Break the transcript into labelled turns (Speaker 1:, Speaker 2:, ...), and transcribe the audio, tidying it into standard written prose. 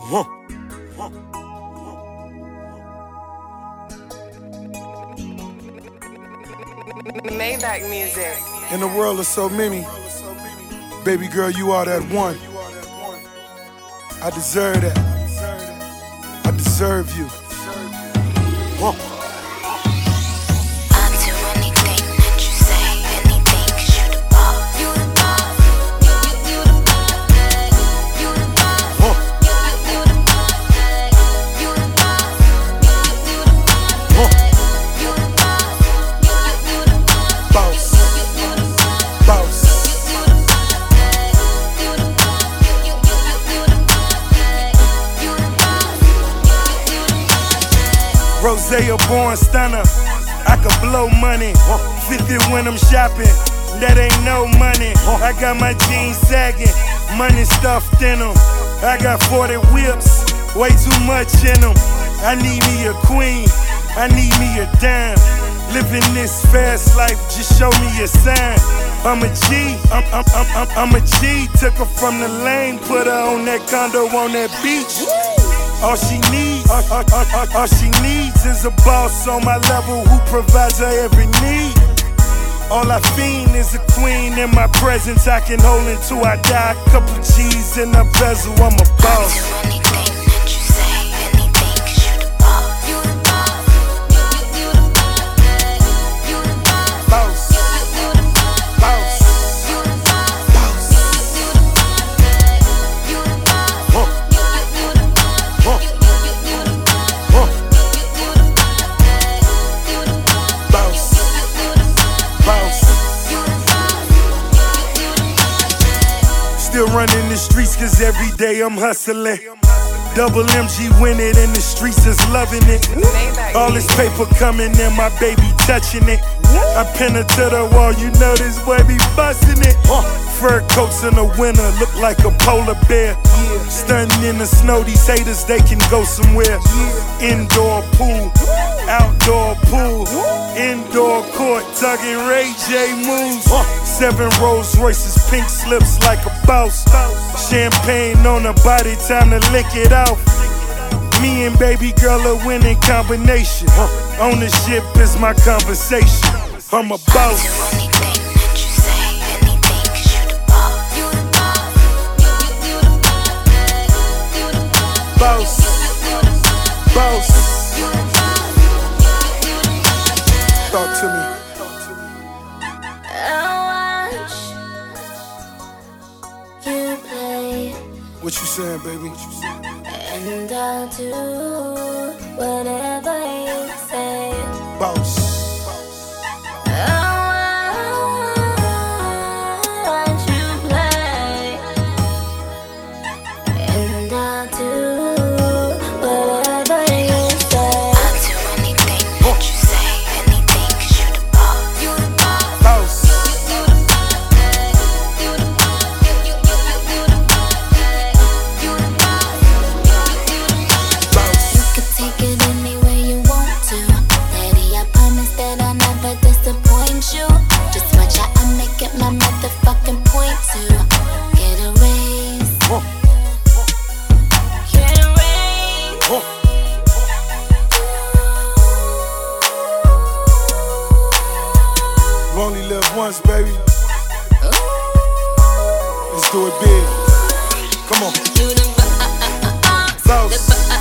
Speaker 1: Huh.
Speaker 2: Maybach music.
Speaker 1: In a world of so many, baby girl, you are that one. I deserve that. I deserve you. Huh.
Speaker 3: I'll do anything that you say, anything 'cause you the boss. You the boss. You the boss. You the boss.
Speaker 1: Huh.
Speaker 3: You the boss. You the boss. You the boss.
Speaker 1: Huh.
Speaker 3: You the boss. You the boss.
Speaker 1: Boss. Boss. Rose, a born stunner. I could blow money. 50 when I'm shopping. That ain't no money. I got my jeans sagging. Money stuffed in them. I got 40 whips. Way too much in them. I need me a queen. I need me a dime. Living this fast life, just show me a sign. I'm a G, I'm a G. Took her from the lane, put her on that condo on that beach. All she needs is a boss on my level who provides her every need. All I fiend is a queen in my presence. I can hold until I die. Couple G's in the bezel, I'm a boss.
Speaker 3: I'll do anything that you say, anything 'cause you the boss. You the boss. You the boss. You the boss.
Speaker 1: Boss.
Speaker 3: You the boss.
Speaker 1: Boss.
Speaker 3: You the boss.
Speaker 1: Boss.
Speaker 3: You the boss. You the boss.
Speaker 1: Huh.
Speaker 3: You the boss.
Speaker 1: Huh.
Speaker 3: You the boss.
Speaker 1: Huh.
Speaker 3: You the boss. You the boss.
Speaker 1: Boss. Boss. Still running the streets cause every day I'm hustling. Double MG win it and the streets is loving it. All this paper coming in, my baby touching it. I pin her to the wall, you know this boy be busting it. Fur coats in the winter look like a polar bear. Stunting in the snow, these haters they can go somewhere. Indoor pool, outdoor pool, indoor court, tugging Ray J moves. 7 Rolls Royces, pink slips like a boss. Champagne on her body, time to lick it off. Me and baby girl a winning combination. Ownership is my conversation. I'm a
Speaker 3: I'll
Speaker 1: boss.
Speaker 3: do anything that you say, anything 'cause you the boss. You the boss. You the boss. You the boss.
Speaker 1: Boss. Boss. Talk to me.
Speaker 3: I'll watch you play,
Speaker 1: What you saying, baby?
Speaker 3: and I'll do whatever you say.
Speaker 1: Boss.
Speaker 3: I'll watch you play, and I'll do whatever you say. I'll do anything that you say, anything 'cause you the boss. You the boss.
Speaker 1: Boss.
Speaker 3: You the boss. You the boss. You the boss. You the boss.
Speaker 1: Boss.
Speaker 3: You can take it any way you want to. Daddy, I promise that I'll never disappoint you. Just watch how I make it my motherfucking point to get a raise.
Speaker 1: Huh.
Speaker 3: Get a raise.
Speaker 1: Huh. You only live once, baby. Let's do it big. Come on.
Speaker 3: You the boss.
Speaker 1: Boss.